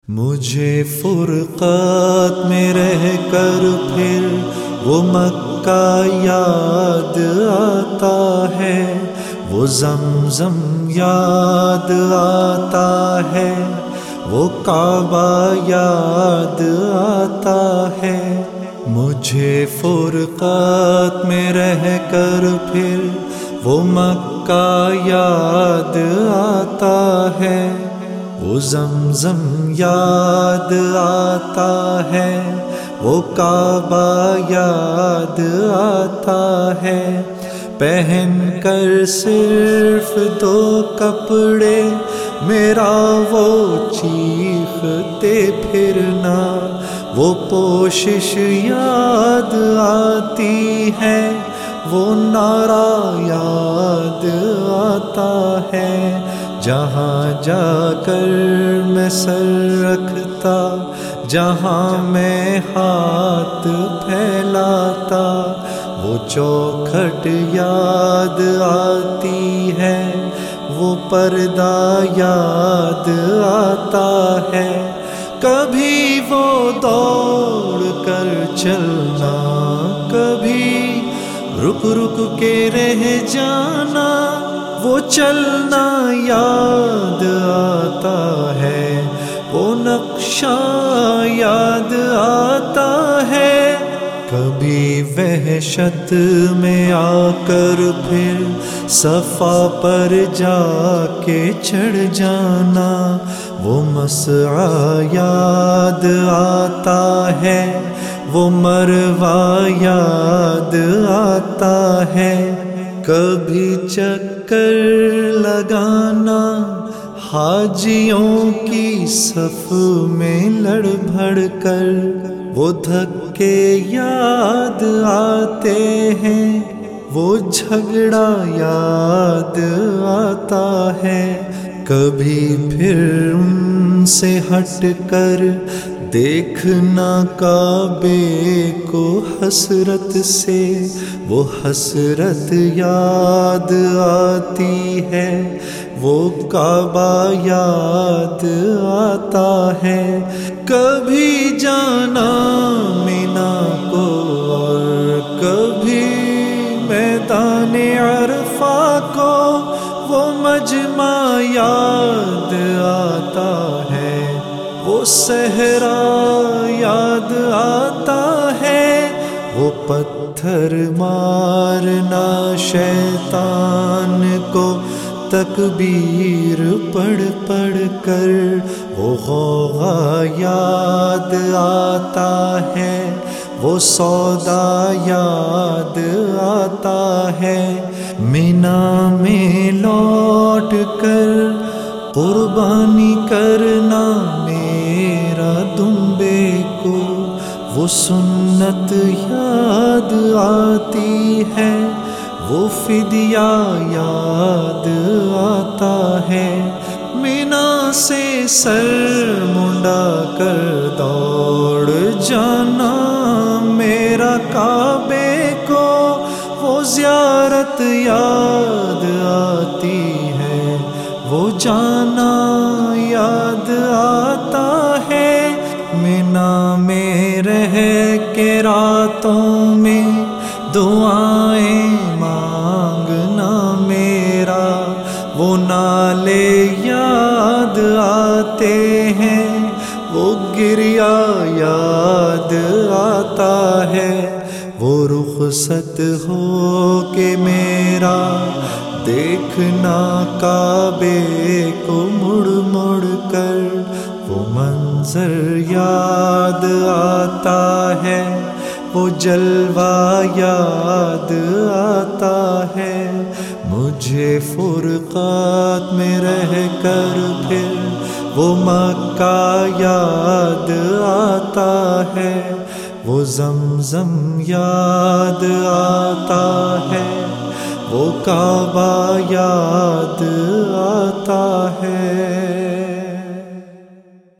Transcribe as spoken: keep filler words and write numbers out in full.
مجھے فرقات میں رہ کر پھر وہ مکہ یاد آتا ہے، وہ زمزم یاد آتا ہے، وہ کعبہ یاد آتا ہے۔ مجھے فرقات میں رہ کر پھر وہ مکہ یاد آتا ہے، وہ زمزم یاد آتا ہے، وہ کعبہ یاد آتا ہے۔ پہن کر صرف دو کپڑے میرا وہ چیختے پھرنا، وہ پوشش یاد آتی ہے، وہ نعرہ یاد آتا ہے۔ جہاں جا کر میں سر رکھتا، جہاں میں ہاتھ پھیلاتا، وہ چوکھٹ یاد آتی ہے، وہ پردہ یاد آتا ہے۔ کبھی وہ دوڑ کر چلنا، کبھی رک رک کے رہ جانا، وہ چلنا یاد آتا ہے، وہ نقشہ یاد آتا ہے۔ کبھی وحشت میں آ کر پھر صفا پر جا کے چڑھ جانا، وہ مسعی یاد آتا ہے، وہ مروہ یاد آتا ہے۔ کبھی چکر لگانا حاجیوں کی صف میں لڑ بھڑ کر، وہ دھکے یاد آتے ہیں، وہ جھگڑا یاد آتا ہے۔ کبھی پھر ان سے ہٹ کر دیکھنا کعبے کو حسرت سے، وہ حسرت یاد آتی ہے، وہ کعبہ یاد آتا ہے۔ کبھی جانا مینا کو اور کبھی میدان عرفہ کو، وہ مجمع یاد آتا ہے، وہ صحرا یاد آتا ہے، وہ پتھر مارنا شیطان کو تکبیر پڑھ پڑھ کر، وہ غوغا یاد آتا ہے، وہ سودا یاد آتا ہے۔ مینا میں لوٹ کر قربانی کرنا میرا دمبے کو، وہ سنت یاد آتی ہے، وہ فدیہ یاد آتا ہے۔ مینا سے سر منڈا کر دوڑ جانا میرا کعبے کو، وہ زیارت یاد آتی ہے، وہ جانا یاد آتا ہے۔ مینا میں رہ کے راتوں میں دعائیں مانگنا میرا، وہ نالے یاد آتے ہیں، وہ گریا یاد آتا ہے۔ وہ رخصت ہو کے میرا دیکھنا کعبے کو مڑ مڑ کر، وہ منظر یاد آتا ہے، وہ جلوہ یاد آتا ہے۔ مجھے فرقات میں رہ کر پھر وہ مکہ یاد آتا ہے، وہ زمزم یاد آتا ہے، وہ کعبہ یاد آتا ہے۔